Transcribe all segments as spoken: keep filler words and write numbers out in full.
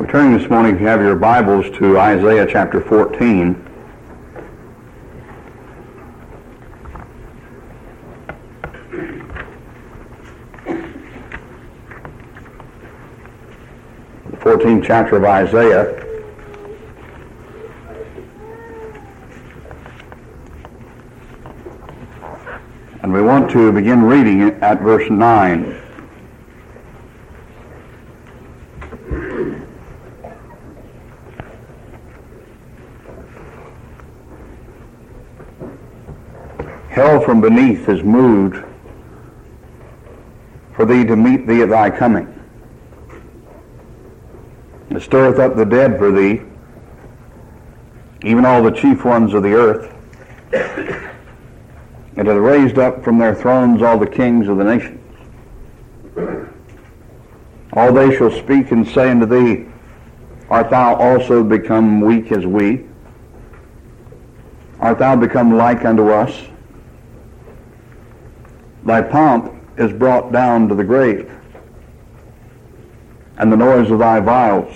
We're turning this morning, if you have your Bibles, to Isaiah chapter fourteen. The fourteenth chapter of Isaiah. And we want to begin reading it at verse nine. Hell from beneath is moved for thee to meet thee at thy coming. It stirreth up the dead for thee, even all the chief ones of the earth. It hath raised up from their thrones all the kings of the nations. All they shall speak and say unto thee, Art thou also become weak as we? Art thou become like unto us? Thy pomp is brought down to the grave, and the noise of thy vials.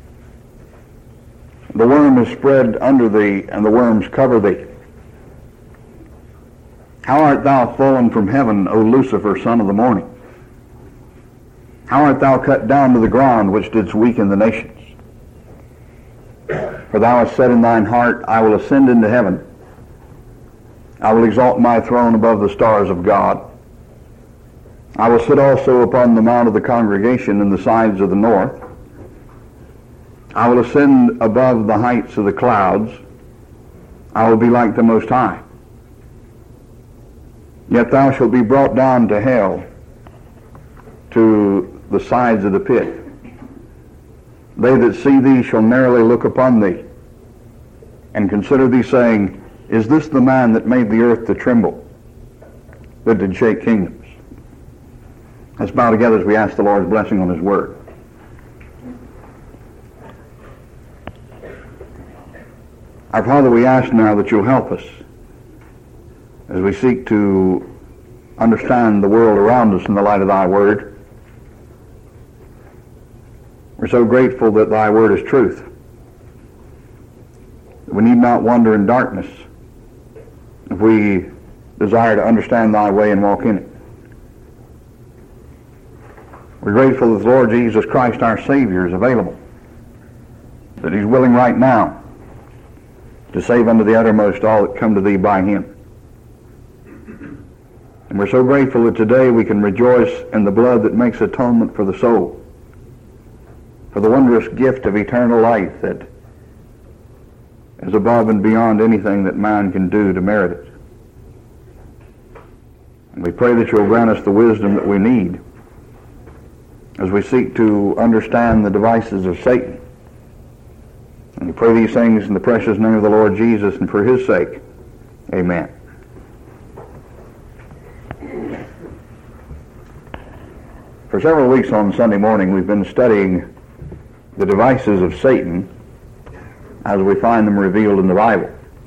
The worm is spread under thee, and the worms cover thee. How art thou fallen from heaven, O Lucifer, son of the morning? How art thou cut down to the ground, which didst weaken the nations? For thou hast said in thine heart, I will ascend into heaven. I will exalt my throne above the stars of God. I will sit also upon the mount of the congregation in the sides of the north. I will ascend above the heights of the clouds. I will be like the Most High. Yet thou shalt be brought down to hell, to the sides of the pit. They that see thee shall narrowly look upon thee, and consider thee, saying, Is this the man that made the earth to tremble, that did shake kingdoms? Let's bow together as we ask the Lord's blessing on His Word. Our Father, we ask now that You'll help us as we seek to understand the world around us in the light of Thy Word. We're so grateful that Thy Word is truth. We need not wander in darkness if we desire to understand Thy way and walk in it. We're grateful that the Lord Jesus Christ, our Savior, is available, that He's willing right now to save unto the uttermost all that come to Thee by Him. And we're so grateful that today we can rejoice in the blood that makes atonement for the soul, for the wondrous gift of eternal life that is above and beyond anything that man can do to merit it. And we pray that You'll grant us the wisdom that we need as we seek to understand the devices of Satan. And we pray these things in the precious name of the Lord Jesus and for His sake. Amen. For several weeks on Sunday morning we've been studying the devices of Satan as we find them revealed in the Bible.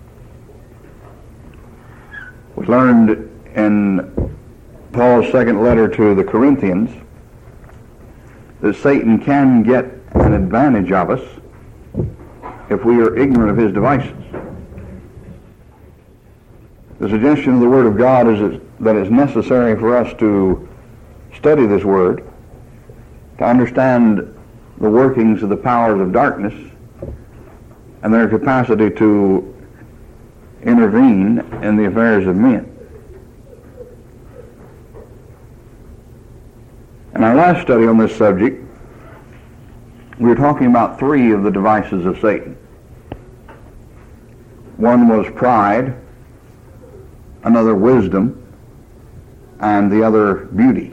We learned in Paul's second letter to the Corinthians that Satan can get an advantage of us if we are ignorant of his devices. The suggestion of the Word of God is that it's necessary for us to study this Word, to understand the workings of the powers of darkness and their capacity to intervene in the affairs of men. In our last study on this subject, we were talking about three of the devices of Satan. One was pride, another wisdom, and the other beauty.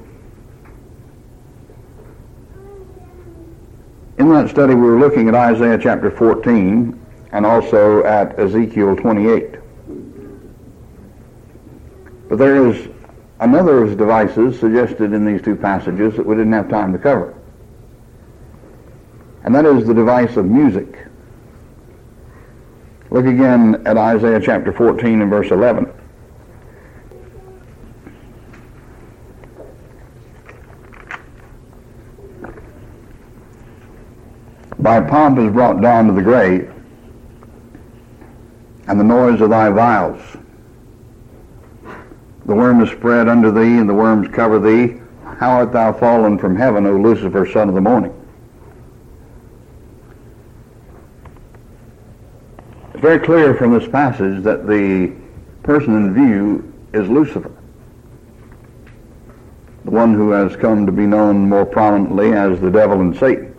In that study we were looking at Isaiah chapter fourteen and also at Ezekiel twenty-eight. But there is another of his devices suggested in these two passages that we didn't have time to cover. And that is the device of music. Look again at Isaiah chapter fourteen and verse eleven. Thy pomp is brought down to the grave, and the noise of thy vials. The worm is spread under thee, and the worms cover thee. How art thou fallen from heaven, O Lucifer, son of the morning? It's very clear from this passage that the person in view is Lucifer, the one who has come to be known more prominently as the devil and Satan.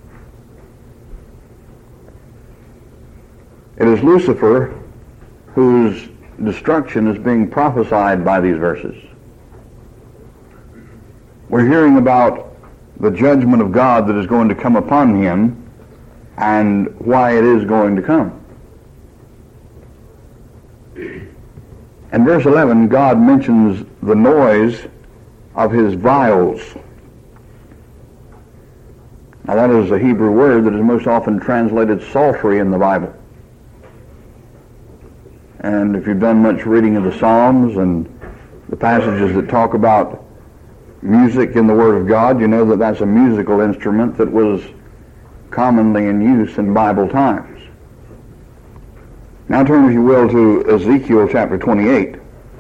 It is Lucifer whose destruction is being prophesied by these verses. We're hearing about the judgment of God that is going to come upon him and why it is going to come. In verse eleven, God mentions the noise of his vials. Now that is a Hebrew word that is most often translated psaltery in the Bible. And if you've done much reading of the Psalms and the passages that talk about music in the Word of God, you know that that's a musical instrument that was commonly in use in Bible times. Now turn, if you will, to Ezekiel chapter twenty-eight.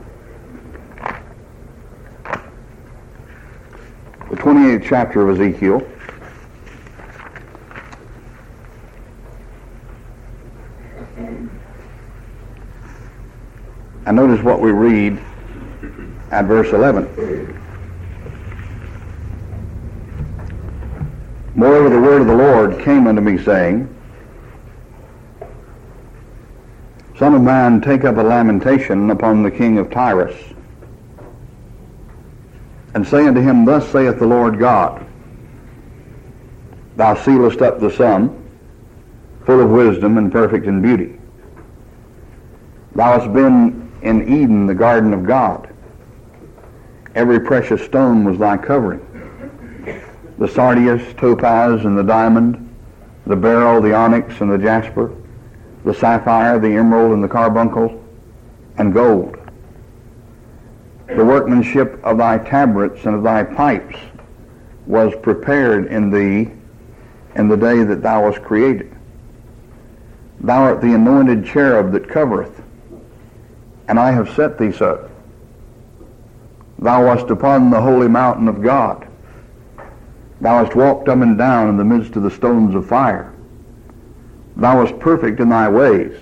The twenty-eighth chapter of Ezekiel. And notice what we read at verse eleven. Moreover, the word of the Lord came unto me, saying, Son of man, take up a lamentation upon the king of Tyrus, and say unto him, Thus saith the Lord God, Thou sealest up the sun, full of wisdom and perfect in beauty. Thou hast been in Eden, the garden of God. Every precious stone was thy covering. The sardius, topaz, and the diamond, the beryl, the onyx, and the jasper, the sapphire, the emerald, and the carbuncle, and gold. The workmanship of thy tabrets and of thy pipes was prepared in thee in the day that thou wast created. Thou art the anointed cherub that covereth, and I have set thee so. Thou wast upon the holy mountain of God. Thou hast walked up and down in the midst of the stones of fire. Thou wast perfect in thy ways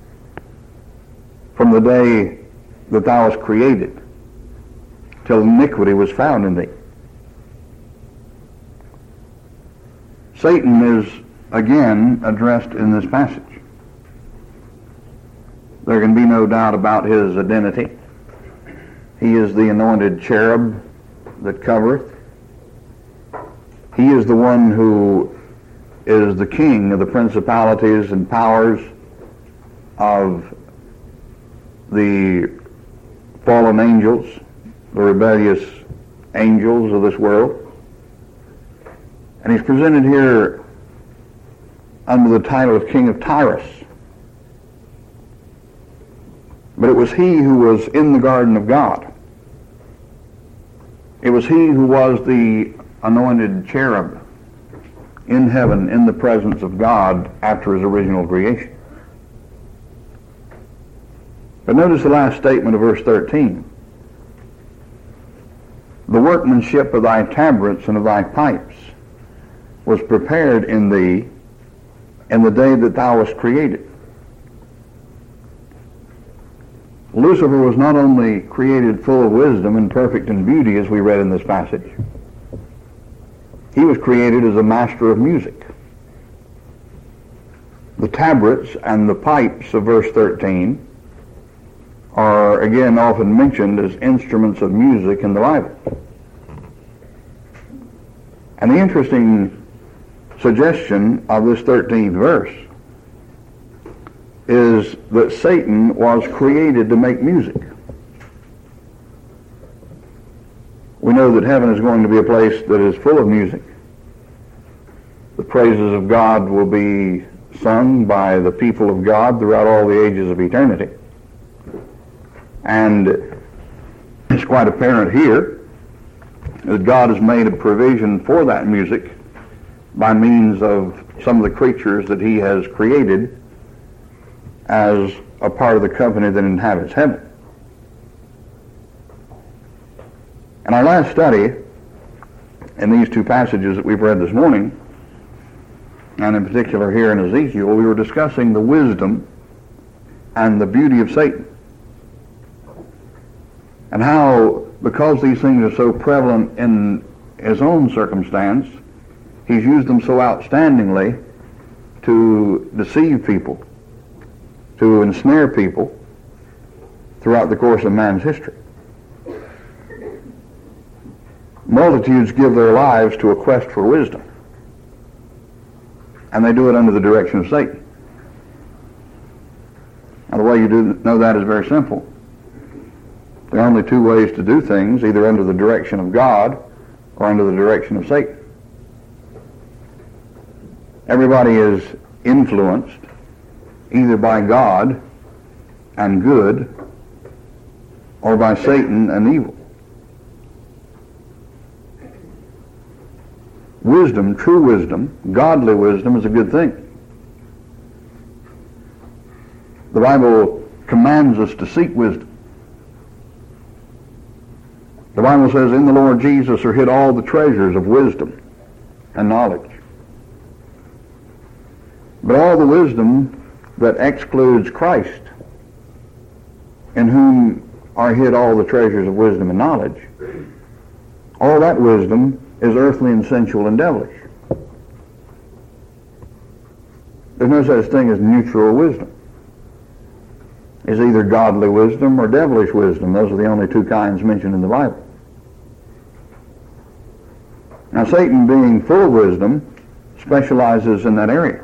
from the day that thou wast created till iniquity was found in thee. Satan is again addressed in this passage. There can be no doubt about his identity. He is the anointed cherub that covereth. He is the one who is the king of the principalities and powers of the fallen angels, the rebellious angels of this world. And he's presented here under the title of King of Tyrus. But it was he who was in the garden of God. It was he who was the anointed cherub in heaven in the presence of God after his original creation. But notice the last statement of verse thirteen. The workmanship of thy tabrets and of thy pipes was prepared in thee in the day that thou wast created. Lucifer was not only created full of wisdom and perfect in beauty, as we read in this passage. He was created as a master of music. The tabrets and the pipes of verse thirteen are again often mentioned as instruments of music in the Bible. And the interesting suggestion of this thirteenth verse is that Satan was created to make music. We know that heaven is going to be a place that is full of music. The praises of God will be sung by the people of God throughout all the ages of eternity. And it's quite apparent here that God has made a provision for that music by means of some of the creatures that he has created as a part of the company that inhabits heaven. In our last study, in these two passages that we've read this morning, and in particular here in Ezekiel, we were discussing the wisdom and the beauty of Satan. And how, because these things are so prevalent in his own circumstance, he's used them so outstandingly to deceive people, to ensnare people throughout the course of man's history. Multitudes give their lives to a quest for wisdom, and they do it under the direction of Satan. Now, the way you do know that is very simple. There are only two ways to do things, either under the direction of God or under the direction of Satan. Everybody is influenced either by God and good or by Satan and evil. Wisdom, true wisdom, godly wisdom is a good thing. The Bible commands us to seek wisdom. The Bible says, in the Lord Jesus are hid all the treasures of wisdom and knowledge. But all the wisdom that excludes Christ, in whom are hid all the treasures of wisdom and knowledge, all that wisdom is earthly and sensual and devilish. There's no such thing as neutral wisdom. It's either godly wisdom or devilish wisdom. Those are the only two kinds mentioned in the Bible. Now, Satan, being full of wisdom, specializes in that area.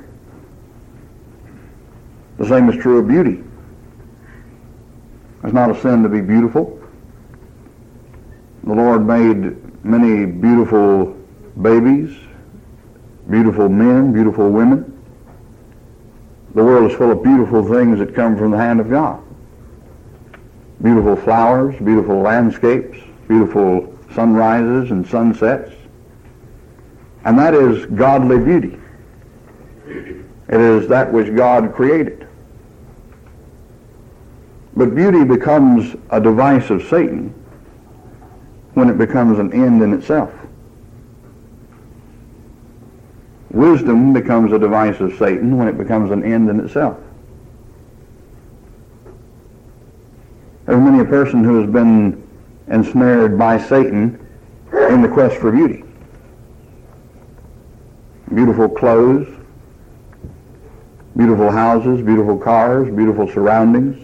The same is true of beauty. It's not a sin to be beautiful. The Lord made many beautiful babies, beautiful men, beautiful women. The world is full of beautiful things that come from the hand of God. Beautiful flowers, beautiful landscapes, beautiful sunrises and sunsets. And that is godly beauty. It is that which God created. But beauty becomes a device of Satan when it becomes an end in itself. Wisdom becomes a device of Satan when it becomes an end in itself. There's many a person who has been ensnared by Satan in the quest for beauty. Beautiful clothes, beautiful houses, beautiful cars, beautiful surroundings,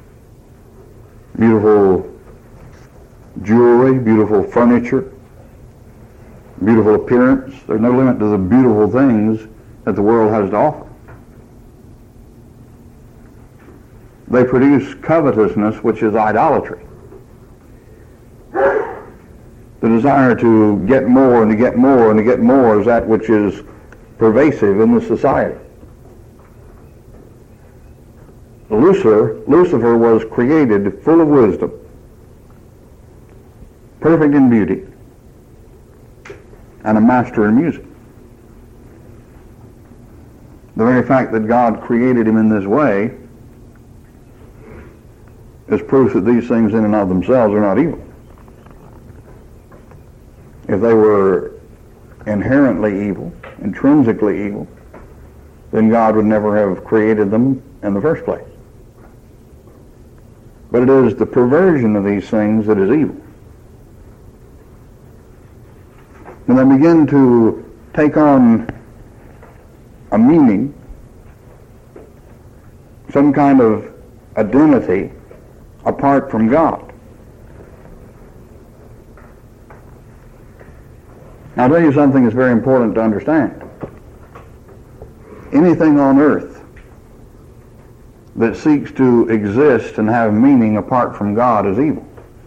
beautiful jewelry, beautiful furniture, beautiful appearance. There's no limit to the beautiful things that the world has to offer. They produce covetousness, which is idolatry. The desire to get more and to get more and to get more is that which is pervasive in the society. Lucifer, Lucifer was created full of wisdom, perfect in beauty, and a master in music. The very fact that God created him in this way is proof that these things in and of themselves are not evil. If they were inherently evil, intrinsically evil, then God would never have created them in the first place. But it is the perversion of these things that is evil. When they begin to take on a meaning, some kind of identity apart from God. Now, I'll tell you something that's very important to understand. Anything on earth that seeks to exist and have meaning apart from God is evil.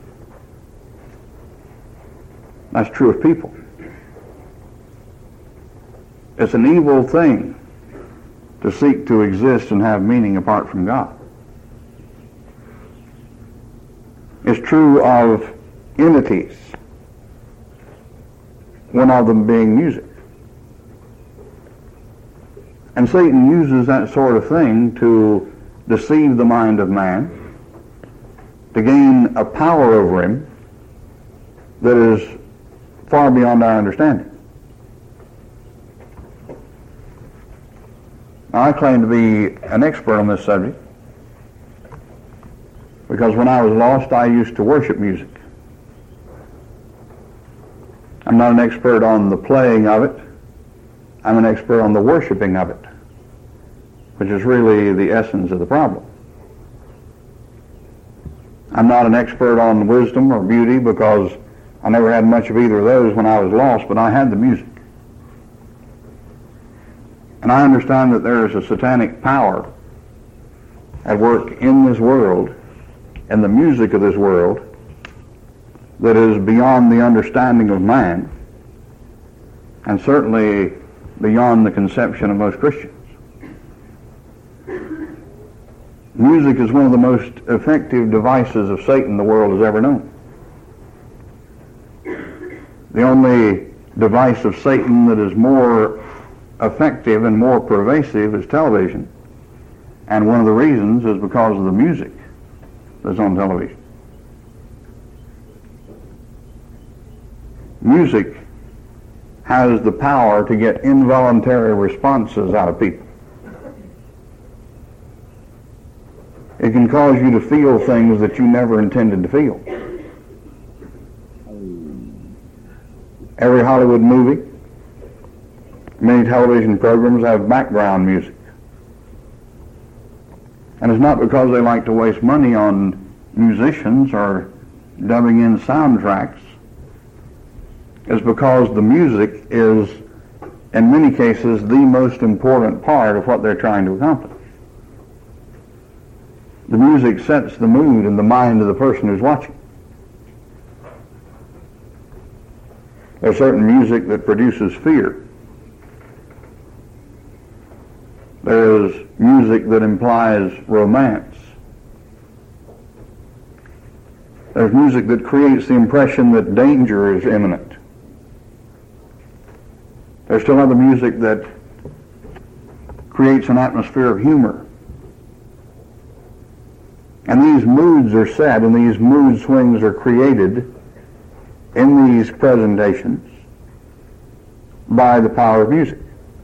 That's true of people. It's an evil thing to seek to exist and have meaning apart from God. It's true of entities, one of them being music. And Satan uses that sort of thing to deceive the mind of man, to gain a power over him that is far beyond our understanding. Now, I claim to be an expert on this subject because when I was lost, I used to worship music. I'm not an expert on the playing of it. I'm an expert on the worshiping of it, which is really the essence of the problem. I'm not an expert on wisdom or beauty because I never had much of either of those when I was lost, but I had the music. And I understand that there is a satanic power at work in this world, and the music of this world, that is beyond the understanding of man, and certainly beyond the conception of most Christians. Music is one of the most effective devices of Satan the world has ever known. The only device of Satan that is more effective and more pervasive is television. And one of the reasons is because of the music that's on television. Music has the power to get involuntary responses out of people. It can cause you to feel things that you never intended to feel. Every Hollywood movie, many television programs have background music. And it's not because they like to waste money on musicians or dubbing in soundtracks. It's because the music is, in many cases, the most important part of what they're trying to accomplish. The music sets the mood in the mind of the person who's watching. There's certain music that produces fear. There is music that implies romance. There's music that creates the impression that danger is imminent. There's still other music that creates an atmosphere of humor. And these moods are set, and these mood swings are created in these presentations by the power of music.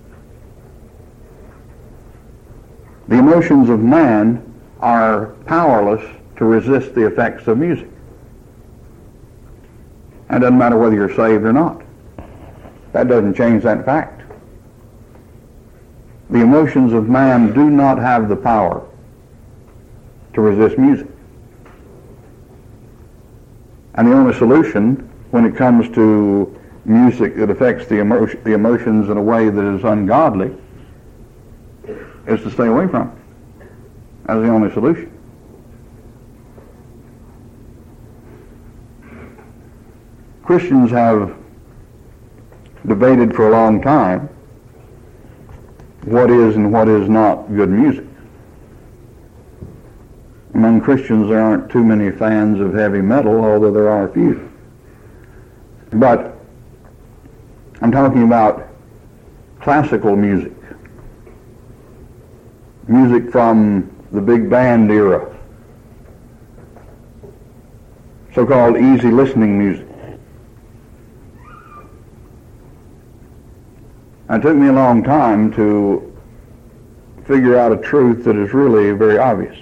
The emotions of man are powerless to resist the effects of music. And it doesn't matter whether you're saved or not. That doesn't change that fact. The emotions of man do not have the power to resist music. And the only solution when it comes to music that affects the, emotion, the emotions in a way that is ungodly is to stay away from it. That's the only solution. Christians have debated for a long time what is and what is not good music. Among Christians, there aren't too many fans of heavy metal, although there are a few. But I'm talking about classical music. Music from the big band era. So-called easy listening music. It took me a long time to figure out a truth that is really very obvious.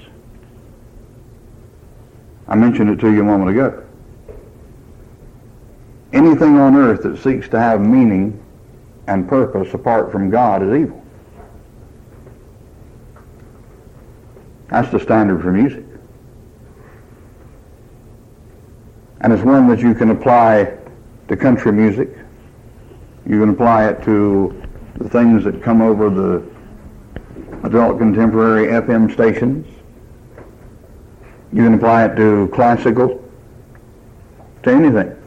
I mentioned it to you a moment ago. Anything on earth that seeks to have meaning and purpose apart from God is evil. That's the standard for music. And it's one that you can apply to country music. You can apply it to the things that come over the adult contemporary F M stations. You can apply it to classical, to anything.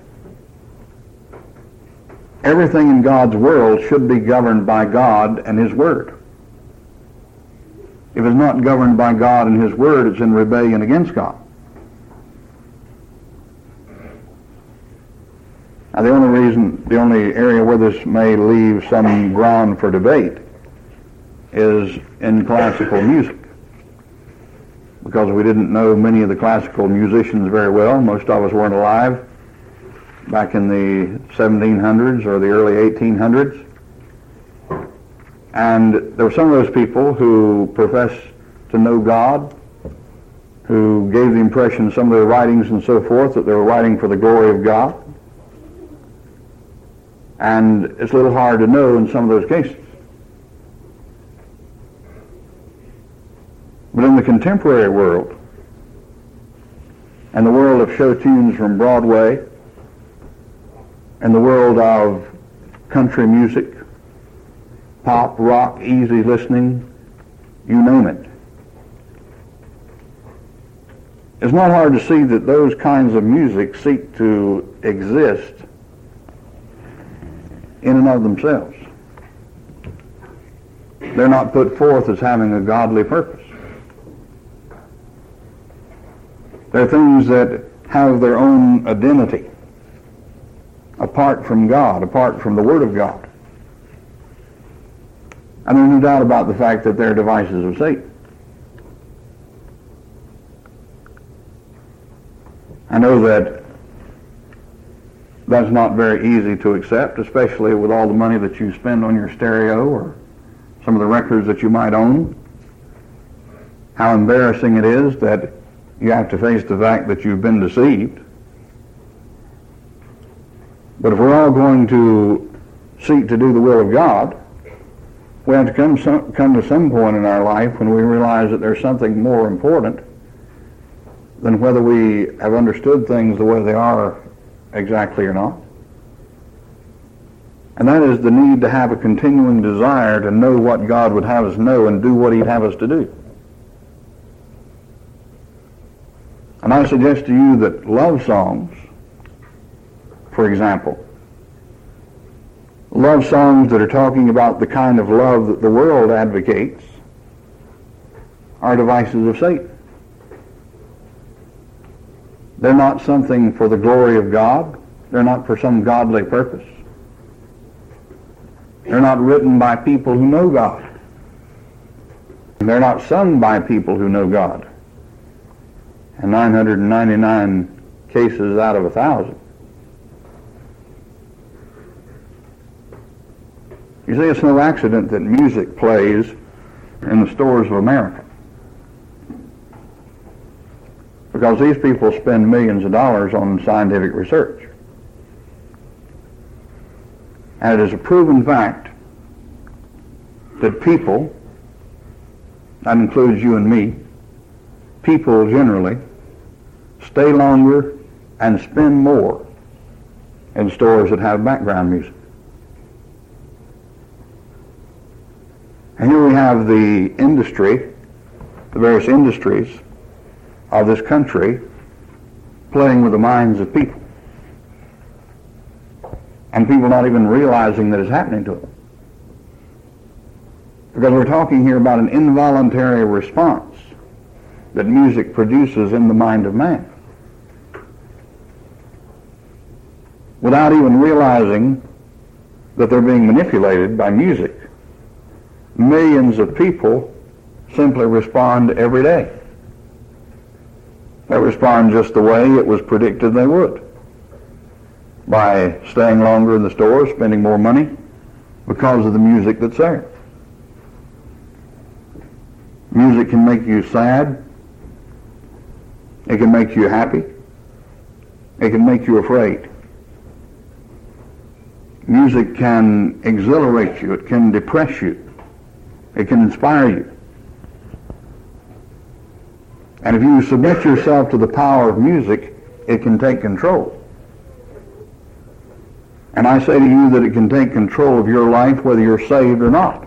Everything in God's world should be governed by God and His Word. If it's not governed by God and His Word, it's in rebellion against God. Now, the only reason, the only area where this may leave some ground for debate is in classical music, because we didn't know many of the classical musicians very well. Most of us weren't alive back in the seventeen hundreds or the early eighteen hundreds. And there were some of those people who professed to know God, who gave the impression in some of their writings and so forth that they were writing for the glory of God. And it's a little hard to know in some of those cases. But in the contemporary world, and the world of show tunes from Broadway, and the world of country music, pop, rock, easy listening, you name it, it's not hard to see that those kinds of music seek to exist in and of themselves. They're not put forth as having a godly purpose. They're things that have their own identity apart from God, apart from the Word of God. And there's no doubt about the fact that they're devices of Satan. I know that that's not very easy to accept, especially with all the money that you spend on your stereo or some of the records that you might own. How embarrassing it is that you have to face the fact that you've been deceived. But if we're all going to seek to do the will of God, we have to come, some, come to some point in our life when we realize that there's something more important than whether we have understood things the way they are exactly or not. And that is the need to have a continuing desire to know what God would have us know and do what He'd have us to do. And I suggest to you that love songs, for example, love songs that are talking about the kind of love that the world advocates, are devices of Satan. They're not something for the glory of God. They're not for some godly purpose. They're not written by people who know God. They're not sung by people who know God. In nine hundred ninety-nine cases out of a thousand. You see, it's no accident that music plays in the stores of America, because these people spend millions of dollars on scientific research. And it is a proven fact that people, that includes you and me, people generally stay longer and spend more in stores that have background music. And here we have the industry, the various industries of this country playing with the minds of people. And people not even realizing that it's happening to them. Because we're talking here about an involuntary response that music produces in the mind of man. Without even realizing that they're being manipulated by music, millions of people simply respond every day. They respond just the way it was predicted they would, by staying longer in the store, spending more money because of the music that's there. Music can make you sad. It can make you happy. It can make you afraid. Music can exhilarate you. It can depress you. It can inspire you. And if you submit yourself to the power of music, it can take control. And I say to you that it can take control of your life whether you're saved or not.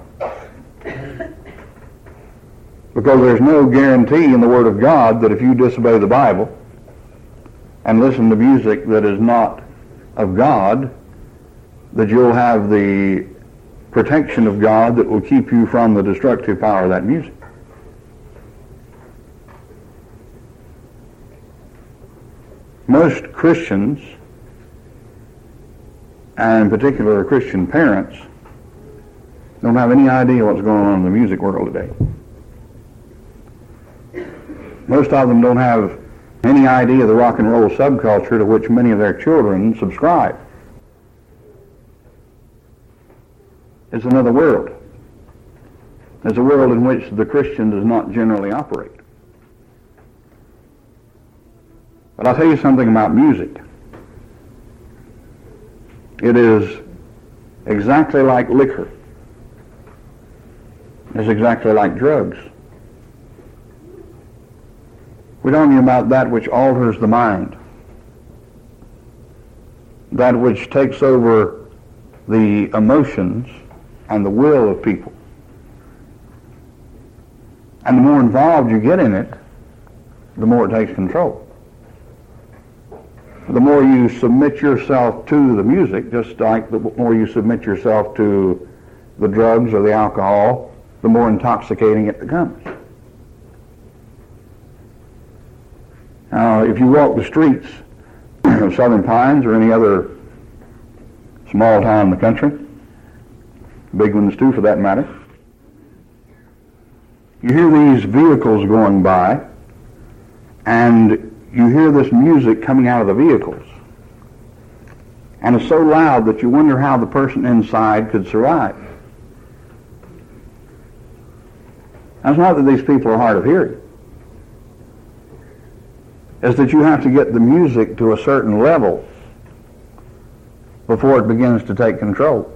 Because there's no guarantee in the Word of God that if you disobey the Bible and listen to music that is not of God, that you'll have the protection of God that will keep you from the destructive power of that music. Most Christians, and in particular Christian parents, don't have any idea what's going on in the music world today. Most of them don't have any idea of the rock and roll subculture to which many of their children subscribe. It's another world. It's a world in which the Christian does not generally operate. But I'll tell you something about music. It is exactly like liquor. It's exactly like drugs. We're talking about that which alters the mind, that which takes over the emotions and the will of people. And the more involved you get in it, the more it takes control. The more you submit yourself to the music, just like the more you submit yourself to the drugs or the alcohol, the more intoxicating it becomes. Now, if you walk the streets of Southern Pines or any other small town in the country, big ones too for that matter, you hear these vehicles going by, and you hear this music coming out of the vehicles. And it's so loud that you wonder how the person inside could survive. Now, it's not that these people are hard of hearing. It's that you have to get the music to a certain level before it begins to take control.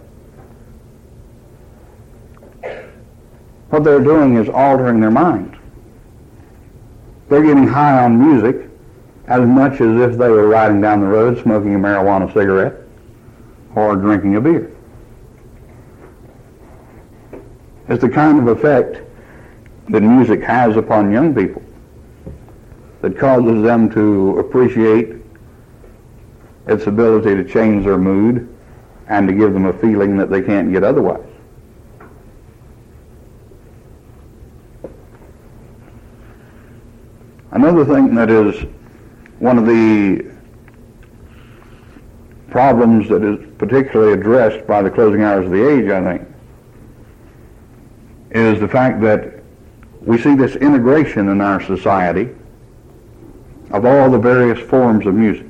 What they're doing is altering their mind. They're getting high on music as much as if they were riding down the road smoking a marijuana cigarette or drinking a beer. It's the kind of effect that music has upon young people that causes them to appreciate its ability to change their mood and to give them a feeling that they can't get otherwise. Another thing that is one of the problems that is particularly addressed by the closing hours of the age, I think, is the fact that we see this integration in our society of all the various forms of music.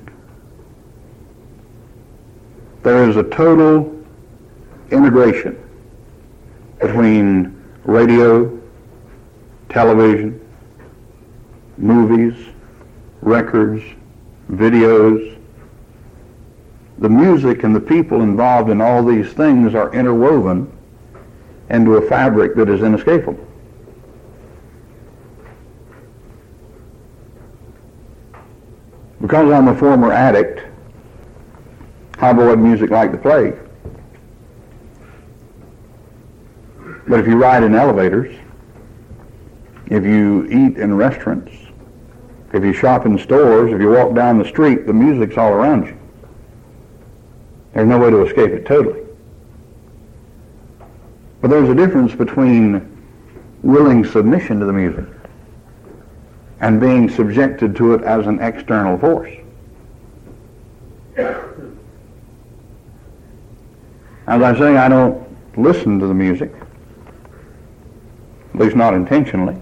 There is a total integration between radio, television, movies, records, videos. The music and the people involved in all these things are interwoven into a fabric that is inescapable. Because I'm a former addict, I avoid music like the plague. But if you ride in elevators, if you eat in restaurants, if you shop in stores, if you walk down the street, the music's all around you. There's no way to escape it totally. But there's a difference between willing submission to the music and being subjected to it as an external force. As I say, I don't listen to the music, at least not intentionally.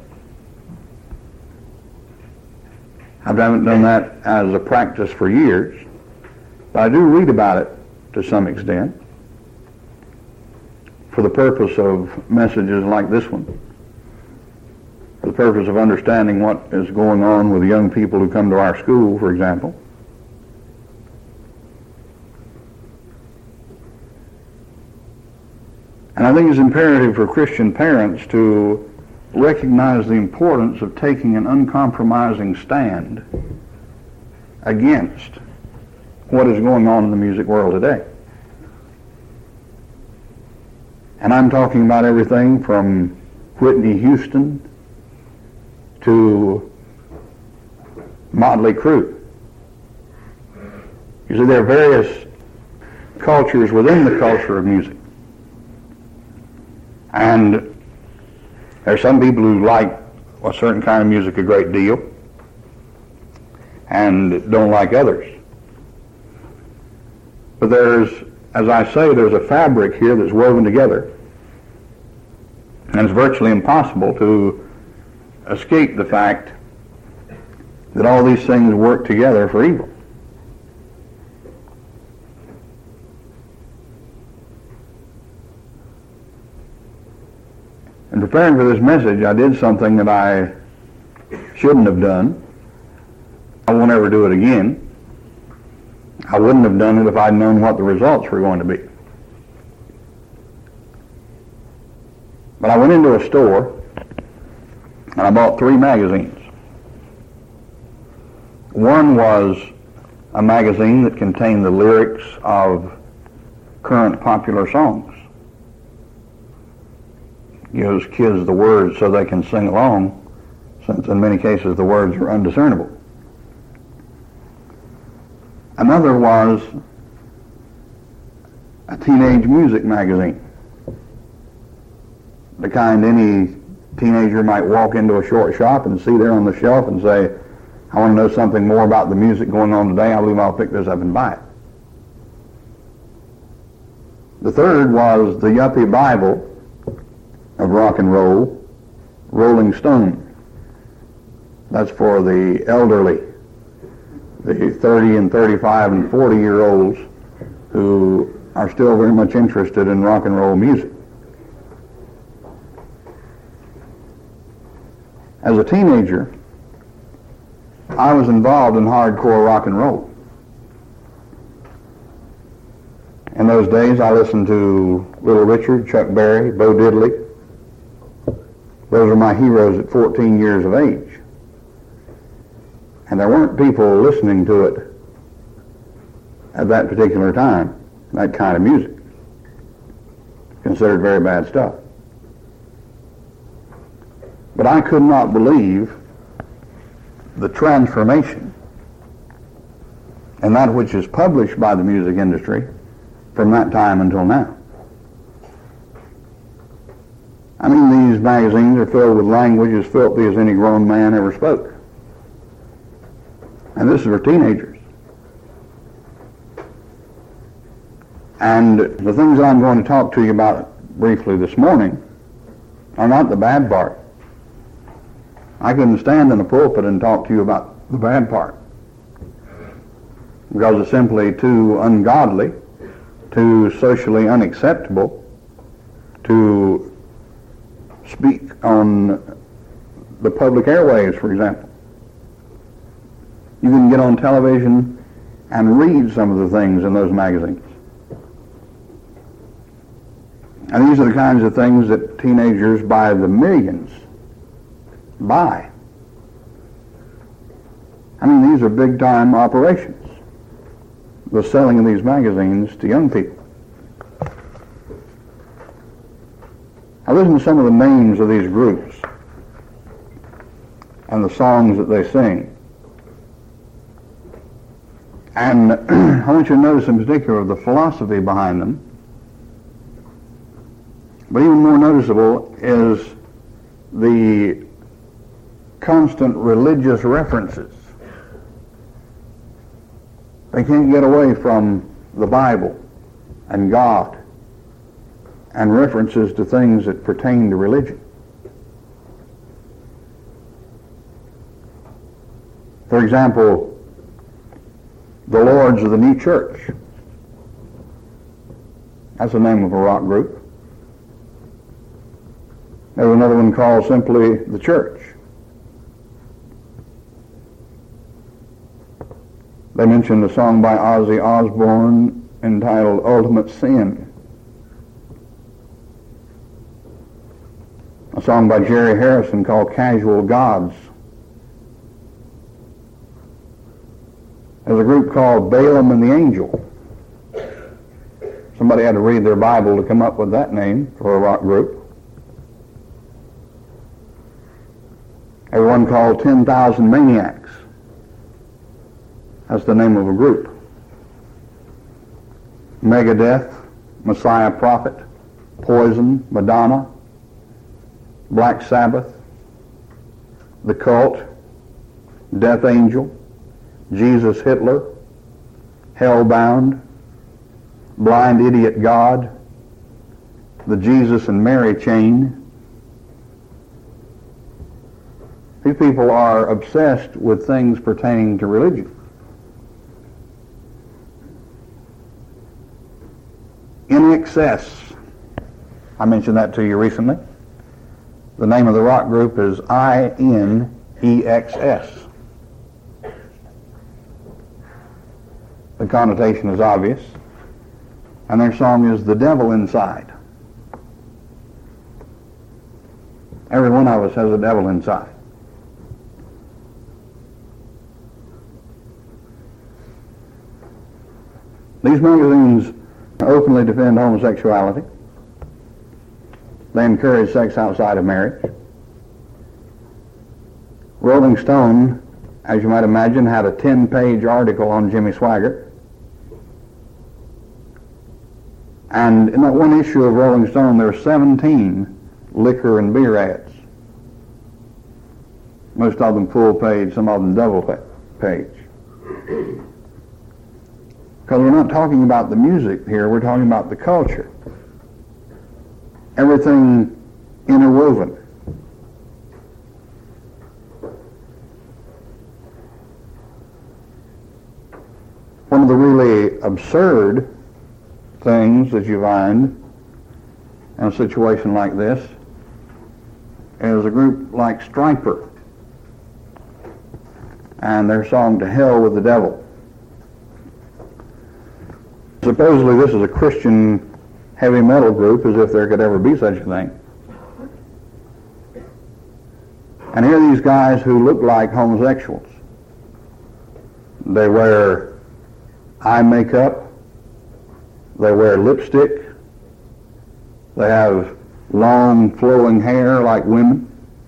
I haven't done that as a practice for years, but I do read about it to some extent for the purpose of messages like this one, for the purpose of understanding what is going on with young people who come to our school, for example. And I think it's imperative for Christian parents to recognize the importance of taking an uncompromising stand against what is going on in the music world today. And I'm talking about everything from Whitney Houston to Motley Crue. You see, there are various cultures within the culture of music. And there are some people who like a certain kind of music a great deal and don't like others. But there's, as I say, there's a fabric here that's woven together And it's virtually impossible to escape the fact that all these things work together for evil. In preparing for this message, I did something that I shouldn't have done. I won't ever do it again. I wouldn't have done it if I'd known what the results were going to be. But I went into a store and I bought three magazines. One was a magazine that contained the lyrics of current popular songs. Gives kids the words so they can sing along, since in many cases the words are undiscernible. Another was a teenage music magazine, the kind any teenager might walk into a short shop and see there on the shelf and say, I want to know something more about the music going on today. I believe I'll pick this up and buy it. The third was the Yuppie Bible of rock and roll, Rolling Stone. That's for the elderly, the thirty and thirty-five and forty year olds who are still very much interested in rock and roll music. As a teenager, I was involved in hardcore rock and roll. In those days, I listened to Little Richard, Chuck Berry, Bo Diddley. Those are my heroes at fourteen years of age. And there weren't people listening to it at that particular time, that kind of music. Considered very bad stuff. But I could not believe the transformation in that which is published by the music industry from that time until now. I mean, these magazines are filled with language as filthy as any grown man ever spoke. And this is for teenagers. And the things that I'm going to talk to you about briefly this morning are not the bad part. I couldn't stand in a pulpit and talk to you about the bad part, because it's simply too ungodly, too socially unacceptable to speak on the public airwaves, for example. You can get on television and read some of the things in those magazines. And these are the kinds of things that teenagers by the millions buy. I mean, these are big-time operations, the selling of these magazines to young people. I listen to some of the names of these groups and the songs that they sing. And I want you to notice in particular the philosophy behind them. But even more noticeable is the constant religious references. They can't get away from the Bible and God and references to things that pertain to religion. For example, the Lords of the New Church. That's the name of a rock group. There's another one called simply The Church. They mentioned a song by Ozzy Osbourne entitled Ultimate Sin. A song by Jerry Harrison called Casual Gods. There's a group called Balaam and the Angel. Somebody had to read their Bible to come up with that name for a rock group. There's one called ten thousand Maniacs. That's the name of a group. Megadeth, Messiah Prophet, Poison, Madonna, Black Sabbath, The Cult, Death Angel, Jesus Hitler, Hellbound, Blind Idiot God, the Jesus and Mary Chain, You people are obsessed with things pertaining to religion. In Excess. I mentioned that to you recently. The name of the rock group is I N E X S. The connotation is obvious. And their song is The Devil Inside. Every one of us has a devil inside. These magazines openly defend homosexuality. They encourage sex outside of marriage. Rolling Stone, as you might imagine, had a ten-page article on Jimmy Swaggart. And in that one issue of Rolling Stone, there were seventeen liquor and beer ads. Most of them full page, some of them double page. Because we're not talking about the music here, we're talking about the culture. Everything interwoven. One of the really absurd things that you find in a situation like this is a group like Stryper and their song To Hell with the Devil. Supposedly this is a Christian heavy metal group, as if there could ever be such a thing. And here are these guys who look like homosexuals. They wear eye makeup, they wear lipstick, they have long flowing hair like women,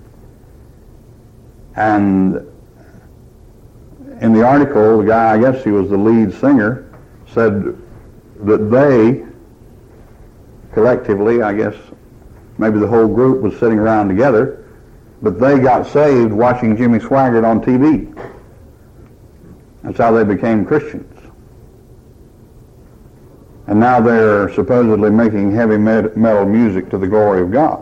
and in the article, the guy, I guess he was the lead singer, said that they, collectively, I guess maybe the whole group was sitting around together, but they got saved watching Jimmy Swaggart on T V. That's how they became Christians. And now they're supposedly making heavy metal music to the glory of God.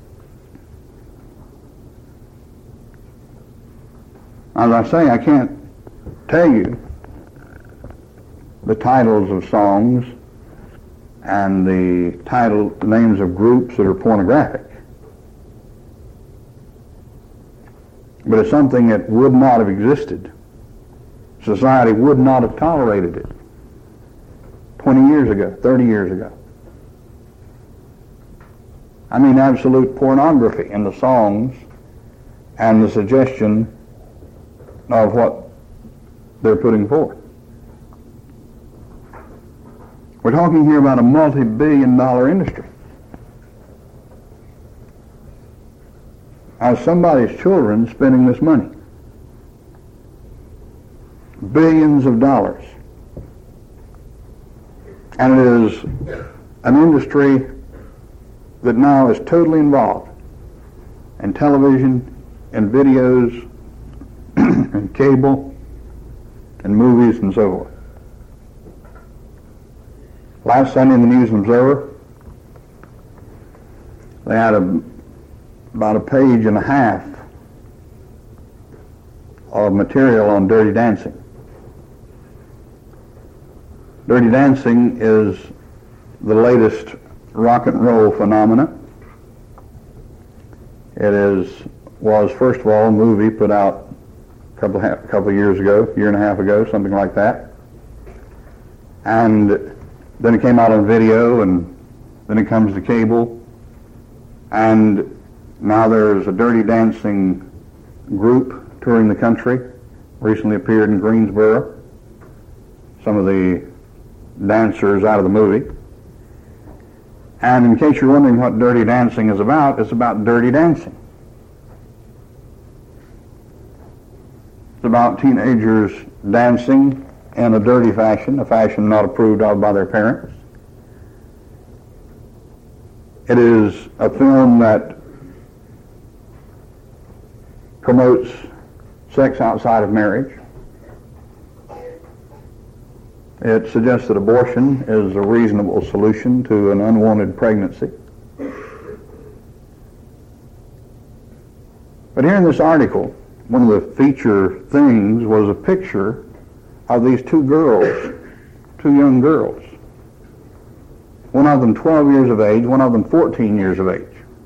As I say, I can't tell you the titles of songs and the title the names of groups that are pornographic. But it's something that would not have existed. Society would not have tolerated it twenty years ago, thirty years ago. I mean absolute pornography in the songs and the suggestion of what they're putting forth. We're talking here about a multi-billion dollar industry. As somebody's children spending this money. Billions of dollars. And it is an industry that now is totally involved in television and videos and cable and movies and so forth. Last Sunday in the News and Observer, they had a, about a page and a half of material on Dirty Dancing. Dirty Dancing is the latest rock and roll phenomena. It is was first of all a movie put out a couple of, couple of years ago, year and a half ago, something like that. And then it came out on video, and then it comes to cable. And now there's a Dirty Dancing group touring the country, recently appeared in Greensboro. Some of the dancers out of the movie. And in case you're wondering what Dirty Dancing is about, it's about dirty dancing. It's about teenagers dancing in a dirty fashion, a fashion not approved of by their parents. It is a film that promotes sex outside of marriage. It suggests that abortion is a reasonable solution to an unwanted pregnancy. But here in this article, one of the feature things was a picture of these two girls, two young girls. One of them twelve years of age, one of them fourteen years of age.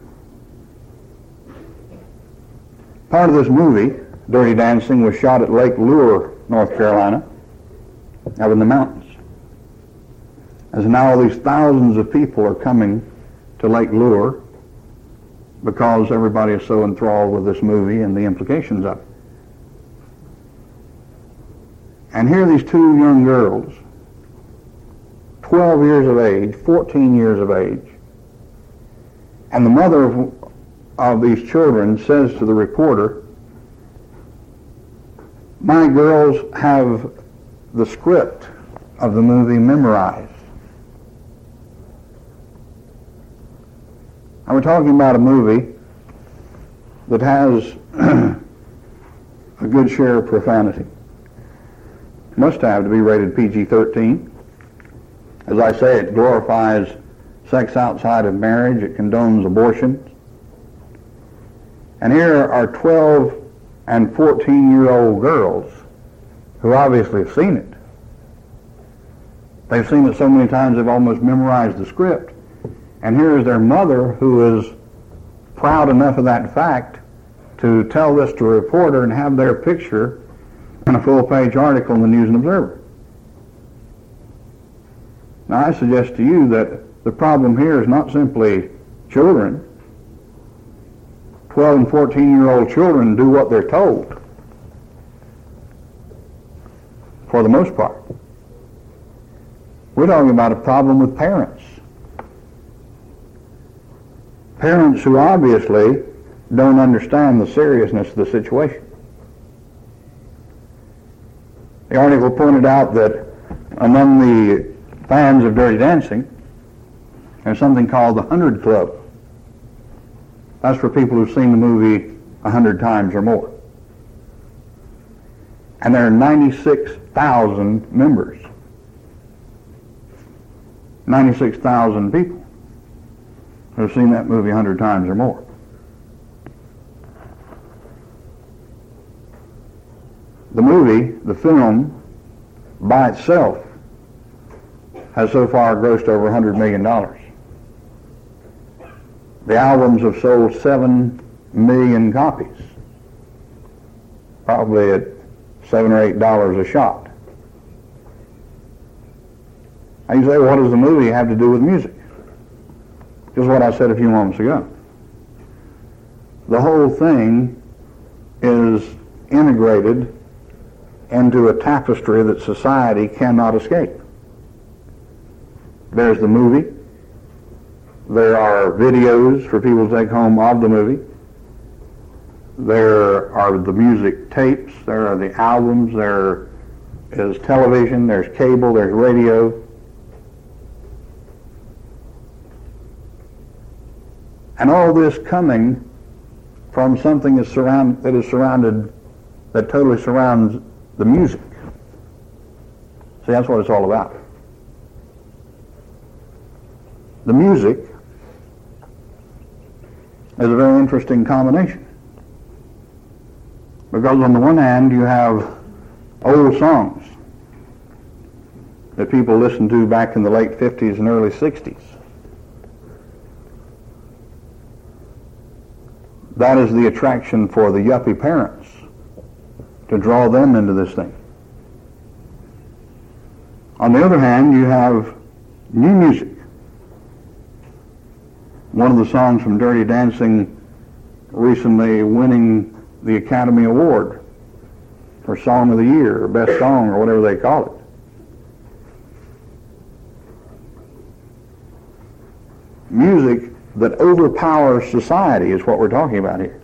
Part of this movie, Dirty Dancing, was shot at Lake Lure, North Carolina, out in the mountains. As now all these thousands of people are coming to Lake Lure because everybody is so enthralled with this movie and the implications of it. And here are these two young girls, twelve years of age, fourteen years of age, and the mother of, of these children says to the reporter, "My girls have the script of the movie memorized." And we're talking about a movie that has a good share of profanity. Must have to be rated P G thirteen. As I say, it glorifies sex outside of marriage. It condones abortion. And here are twelve and fourteen-year-old girls who obviously have seen it. They've seen it so many times they've almost memorized the script. And here is their mother, who is proud enough of that fact to tell this to a reporter and have their picture in a full-page article in the News and Observer. Now, I suggest to you that the problem here is not simply children. twelve and fourteen-year-old children do what they're told, for the most part. We're talking about a problem with parents. Parents who obviously don't understand the seriousness of the situation. The article pointed out that among the fans of Dirty Dancing, there's something called the Hundred Club. That's for people who've seen the movie a hundred times or more. And there are ninety-six thousand members. ninety-six thousand people who have seen that movie a hundred times or more. The movie, the film, by itself, has so far grossed over one hundred million dollars. The albums have sold seven million copies, probably at seven or eight dollars a shot. And you say, well, what does the movie have to do with music? Just what I said a few moments ago. The whole thing is integrated into a tapestry that society cannot escape. There's the movie. There are videos for people to take home of the movie. There are the music tapes. There are the albums. There is television. There's cable. There's radio. And all this coming from something that, surround, that is surrounded, that totally surrounds the music. See, that's what it's all about. The music is a very interesting combination. Because on the one hand, you have old songs that people listened to back in the late fifties and early sixties. That is the attraction for the yuppie parents, to draw them into this thing. On the other hand, you have new music. One of the songs from Dirty Dancing recently winning the Academy Award for Song of the Year, or Best Song, or whatever they call it. Music that overpowers society is what we're talking about here.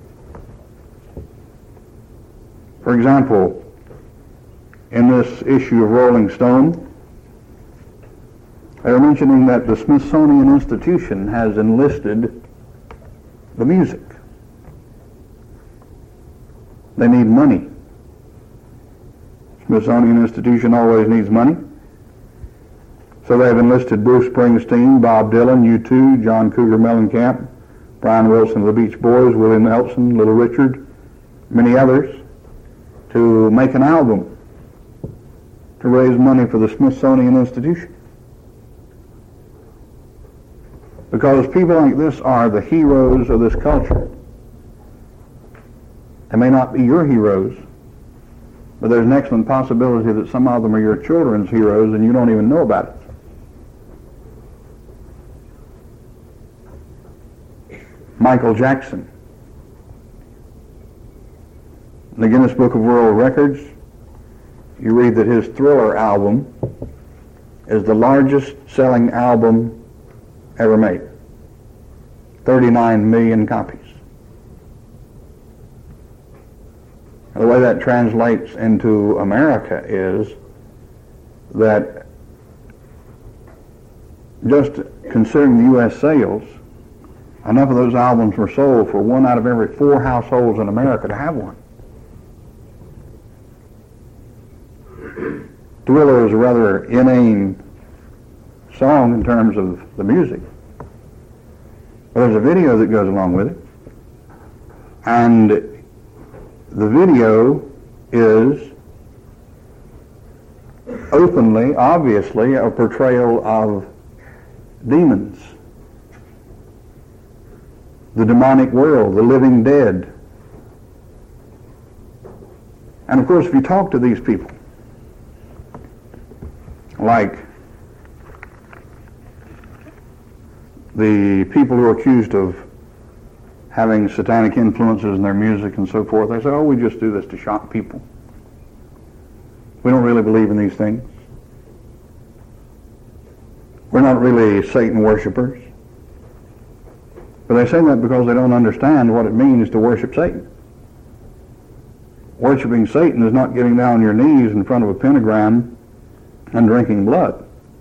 For example, in this issue of Rolling Stone, they were mentioning that the Smithsonian Institution has enlisted the music. They need money. Smithsonian Institution always needs money. So they've enlisted Bruce Springsteen, Bob Dylan, U two, John Cougar Mellencamp, Brian Wilson of the Beach Boys, Willie Nelson, Little Richard, many others. to make an album to raise money for the Smithsonian Institution. Because people like this are the heroes of this culture. They may not be your heroes, but there's an excellent possibility that some of them are your children's heroes and you don't even know about it. Michael Jackson. In the Guinness Book of World Records, you read that his Thriller album is the largest selling album ever made. thirty-nine million copies. The way that translates into America is that just considering the U S sales, enough of those albums were sold for one out of every four households in America to have one. Thriller is a rather inane song in terms of the music. But there's a video that goes along with it. And the video is openly, obviously, a portrayal of demons, the demonic world, the living dead. And of course, if you talk to these people, like the people who are accused of having satanic influences in their music and so forth, they say, oh, we just do this to shock people. We don't really believe in these things. We're not really Satan worshipers. But they say that because they don't understand what it means to worship Satan. Worshipping Satan is not getting down on your knees in front of a pentagram and drinking blood.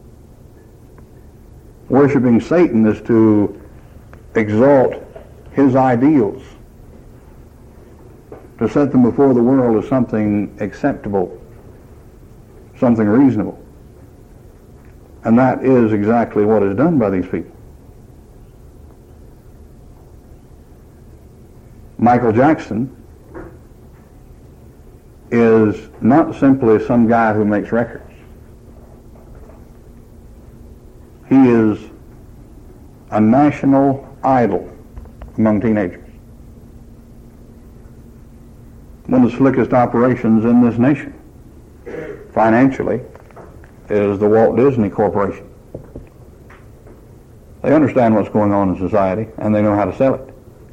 Worshipping Satan is to exalt his ideals, to set them before the world as something acceptable, something reasonable. And that is exactly what is done by these people. Michael Jackson is not simply some guy who makes records. He is a national idol among teenagers. One of the slickest operations in this nation, financially, is the Walt Disney Corporation. They understand what's going on in society, and they know how to sell it.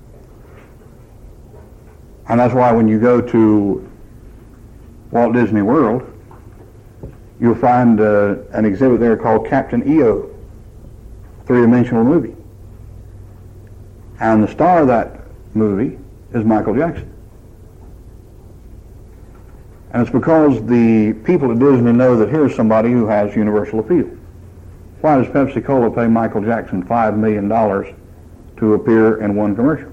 And that's why when you go to Walt Disney World, you'll find uh, an exhibit there called Captain E O, three-dimensional movie. And the star of that movie is Michael Jackson. And it's because the people at Disney know that here's somebody who has universal appeal. Why does Pepsi-Cola pay Michael Jackson five million dollars to appear in one commercial?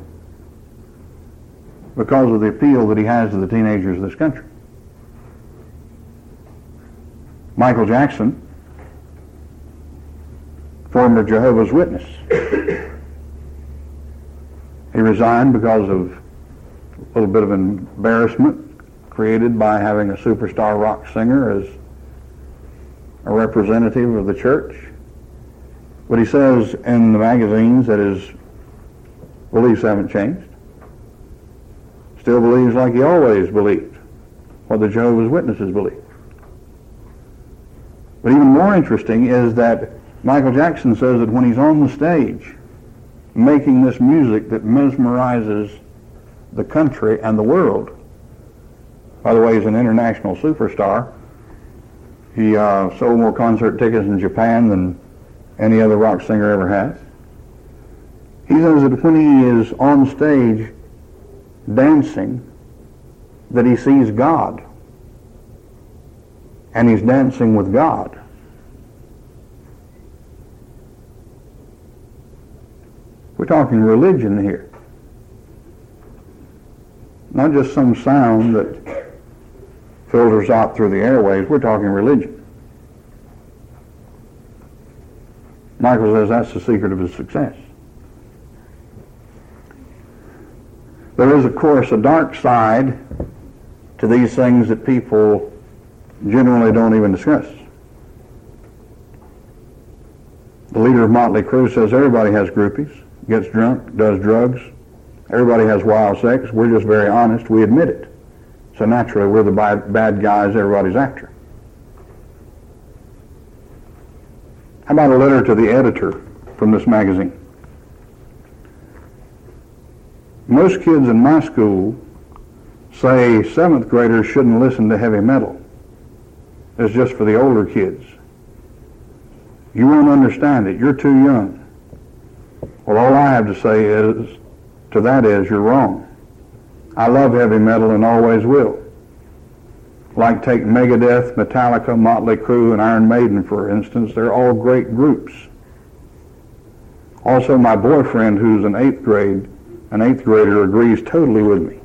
Because of the appeal that he has to the teenagers of this country. Michael Jackson, former Jehovah's Witness. He resigned because of a little bit of embarrassment created by having a superstar rock singer as a representative of the church. But he says in the magazines that his beliefs haven't changed. Still believes like he always believed, what the Jehovah's Witnesses believe. But even more interesting is that Michael Jackson says that when he's on the stage making this music that mesmerizes the country and the world, by the way, he's an international superstar. He uh, sold more concert tickets in Japan than any other rock singer ever has. He says that when he is on stage dancing, that he sees God, and he's dancing with God. We're talking religion here. Not just some sound that filters out through the airwaves. We're talking religion. Michael says that's the secret of his success. There is, of course, a dark side to these things that people generally don't even discuss. The leader of Motley Crue says everybody has groupies, gets drunk, does drugs. Everybody has wild sex. We're just very honest. We admit it. So naturally, we're the bad, bad guys everybody's after. How about a letter to the editor from this magazine? Most kids in my school say seventh graders shouldn't listen to heavy metal. It's just for the older kids. You won't understand it. You're too young. Well, all I have to say is, to that is, you're wrong. I love heavy metal and always will. Like take Megadeth, Metallica, Motley Crue, and Iron Maiden, for instance. They're all great groups. Also, my boyfriend, who's an eighth grade, an eighth grader, agrees totally with me.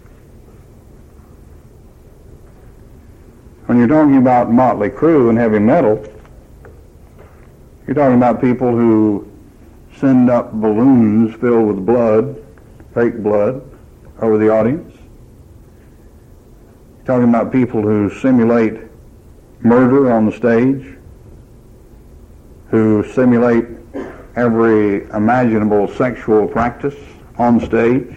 When you're talking about Motley Crue and heavy metal, you're talking about people who send up balloons filled with blood, fake blood, over the audience. You're talking about people who simulate murder on the stage, who simulate every imaginable sexual practice on stage.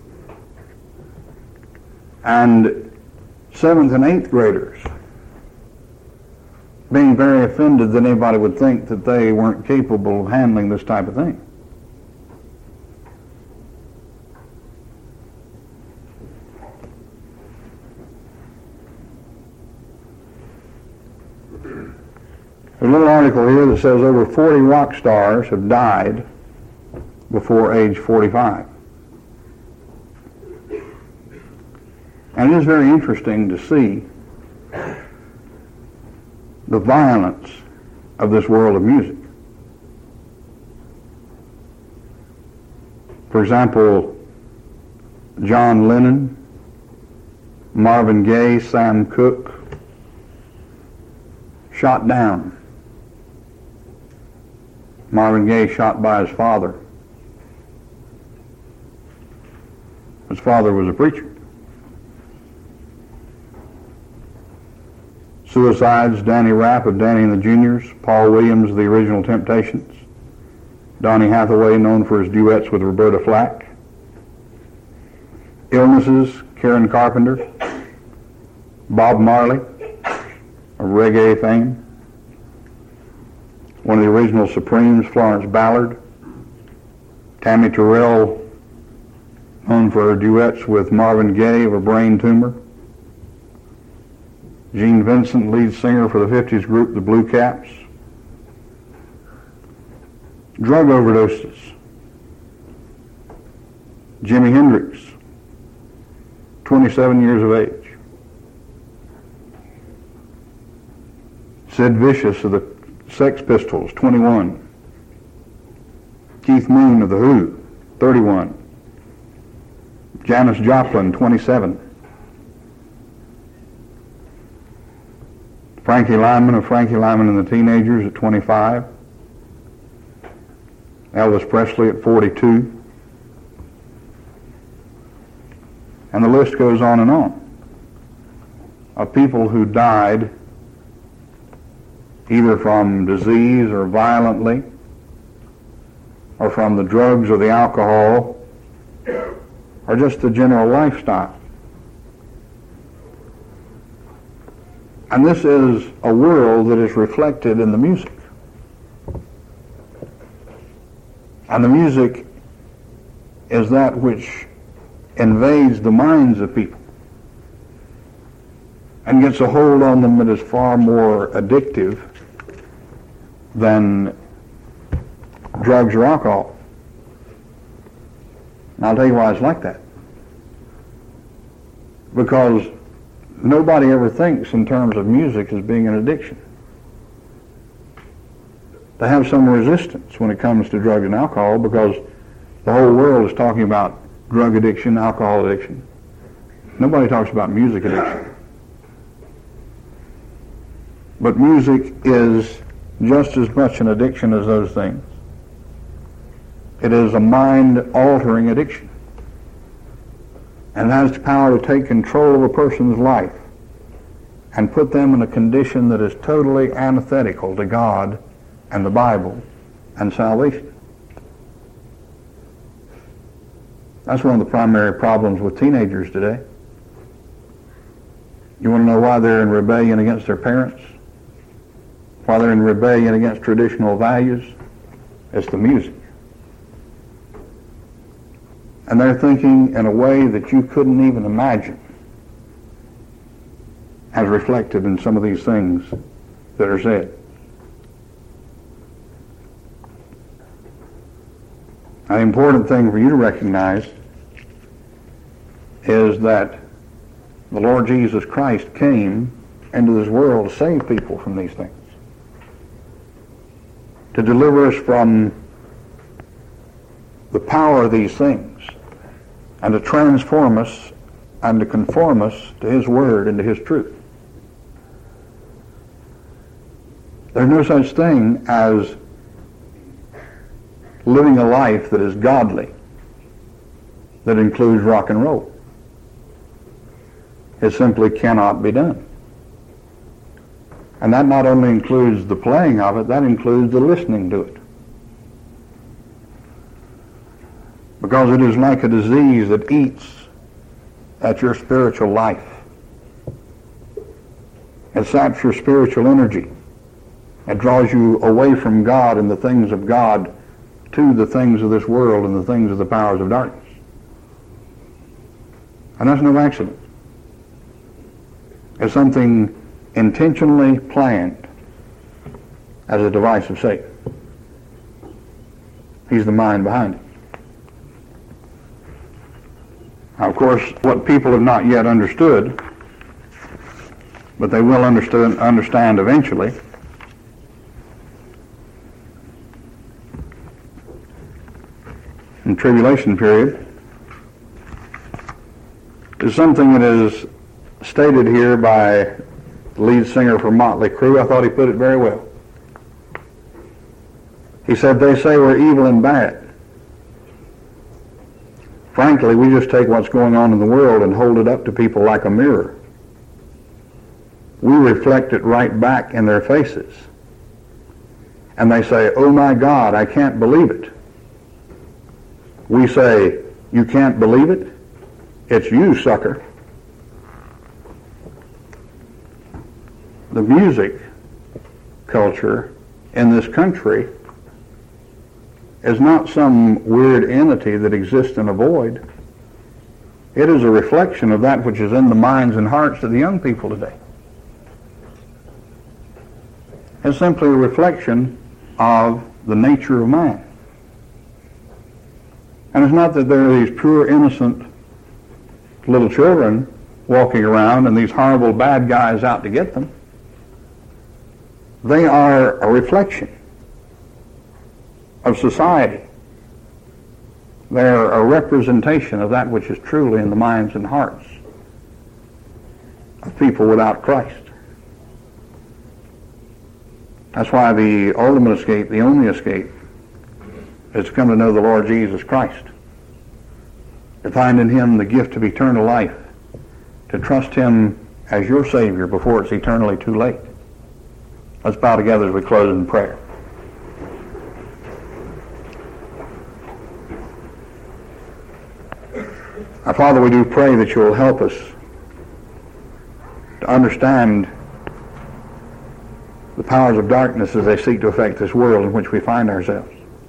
And seventh and eighth graders being very offended that anybody would think that they weren't capable of handling this type of thing. There's a little article here that says over forty rock stars have died before age forty-five. And it is very interesting to see the violence of this world of music. For example, John Lennon, Marvin Gaye, Sam Cooke, shot down. Marvin Gaye shot by his father. His father was a preacher. Suicides, Danny Rapp of Danny and the Juniors, Paul Williams of the Original Temptations, Donny Hathaway, known for his duets with Roberta Flack. Illnesses, Karen Carpenter, Bob Marley of reggae fame, one of the original Supremes, Florence Ballard, Tammy Terrell, known for her duets with Marvin Gaye of a brain tumor, Gene Vincent, lead singer for the fifties group the Blue Caps. Drug overdoses. Jimi Hendrix, twenty-seven years of age. Sid Vicious of the Sex Pistols, twenty-one. Keith Moon of The Who, thirty-one. Janis Joplin, twenty-seven. Frankie Lyman of Frankie Lyman and the Teenagers at twenty-five. Elvis Presley at forty-two. And the list goes on and on of people who died either from disease or violently, or from the drugs or the alcohol, or just the general lifestyle. And this is a world that is reflected in the music. And the music is that which invades the minds of people and gets a hold on them that is far more addictive than drugs or alcohol. And I'll tell you why it's like that. Because nobody ever thinks in terms of music as being an addiction. They have some resistance when it comes to drugs and alcohol because the whole world is talking about drug addiction, alcohol addiction. Nobody talks about music addiction. But music is just as much an addiction as those things. It is a mind-altering addiction. and has the power to take control of a person's life and put them in a condition that is totally antithetical to God and the Bible and salvation. That's one of the primary problems with teenagers today. You want to know why they're in rebellion against their parents? Why they're in rebellion against traditional values? It's the music. And they're thinking in a way that you couldn't even imagine, as reflected in some of these things that are said. An important thing for you to recognize is that the Lord Jesus Christ came into this world to save people from these things, to deliver us from the power of these things, and to transform us and to conform us to His Word and to His truth. There's no such thing as living a life that is godly that includes rock and roll. It simply cannot be done. And that not only includes the playing of it, that includes the listening to it. Because it is like a disease that eats at your spiritual life. It saps your spiritual energy. It draws you away from God and the things of God to the things of this world and the things of the powers of darkness. And that's no accident. It's something intentionally planned as a device of Satan. He's the mind behind it. Now, of course, what people have not yet understood, but they will understand, understand eventually, in the tribulation period, is something that is stated here by the lead singer for Motley Crue. I thought he put it very well. He said, they say we're evil and bad. Frankly, we just take what's going on in the world and hold it up to people like a mirror. We reflect it right back in their faces. And they say, oh my God, I can't believe it. We say, you can't believe it? It's you, sucker. The music culture in this country is not some weird entity that exists in a void. It is a reflection of that which is in the minds and hearts of the young people today. It's simply a reflection of the nature of man. And it's not that there are these pure, innocent little children walking around and these horrible bad guys out to get them. They are a reflection of society. They're a representation of that which is truly in the minds and hearts of people without Christ. That's why the ultimate escape, the only escape, is to come to know the Lord Jesus Christ, to find in Him the gift of eternal life, to trust Him as your Savior before it's eternally too late. Let's bow together as we close in prayer. Our Father, we do pray that you will help us to understand the powers of darkness as they seek to affect this world in which we find ourselves.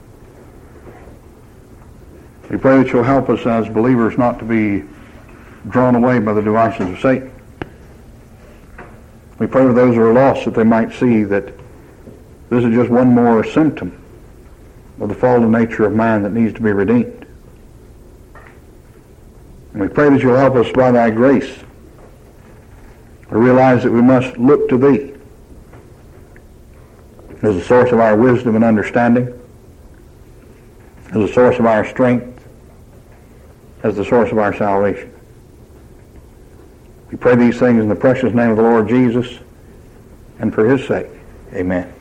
We pray that you'll help us as believers not to be drawn away by the devices of Satan. We pray for those who are lost that they might see that this is just one more symptom of the fallen nature of man that needs to be redeemed. And we pray that you'll help us by thy grace to realize that we must look to thee as the source of our wisdom and understanding, as the source of our strength, as the source of our salvation. We pray these things in the precious name of the Lord Jesus, and for his sake, amen.